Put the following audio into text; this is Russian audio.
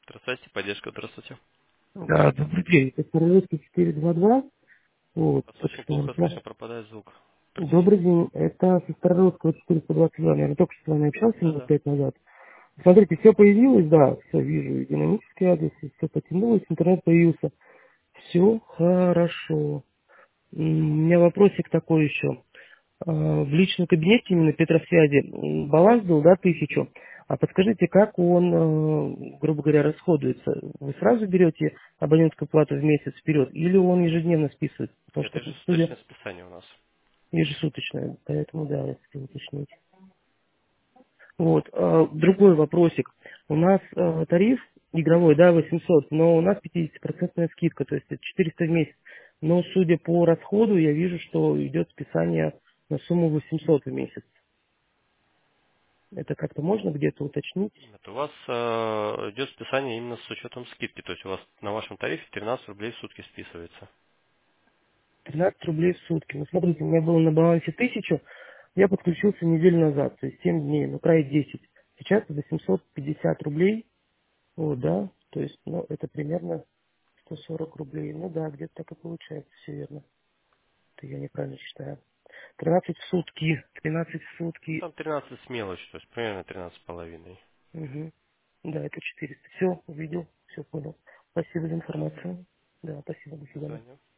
Здравствуйте, поддержка, здравствуйте. Да, добрый день. Это Старорусский 422. Вот, Вас только очень что плохо нашла. слышно, пропадает звук. Добрый Практически. день. Это со Старорусского 422. Я только что с вами общался минут Да-да. 5 назад. Смотрите, все появилось, да, все вижу, и динамический адрес, и все потянулось, интернет появился. Все хорошо. У меня вопросик такой еще. В личном кабинете именно Петросвязи баланс был, да, 1000. А подскажите, как он, грубо говоря, расходуется? Вы сразу берете абонентскую плату в месяц вперед или он ежедневно списывается? Потому Нет, что, судя, ежесуточное списание у нас. ежесуточно, поэтому, да, я хотел уточнить. Вот, другой вопросик. У нас тариф игровой, да, 800, но у нас 50% скидка, то есть это 400 в месяц. Но судя по расходу, я вижу, что идет списание на сумму 800 в месяц. Это как-то можно где-то уточнить? Нет, у вас идет списание именно с учетом скидки. То есть у вас на вашем тарифе 13 рублей в сутки списывается. 13 рублей в сутки. Ну, смотрите, у меня было на балансе 1000, я подключился неделю назад, то есть 7 дней, ну, край 10. Сейчас 850 рублей, вот, да, то есть, ну, это примерно 140 рублей. Ну да, где-то так и получается, все верно. Это я неправильно считаю. 13 в сутки, 13 в Ну, сутки, там 13 с мелочью, то есть примерно 13 с половиной. угу. Да, это 400. Все, увидел, все понял. Спасибо за Все, информацию. Да, спасибо, до до свидания. свидания.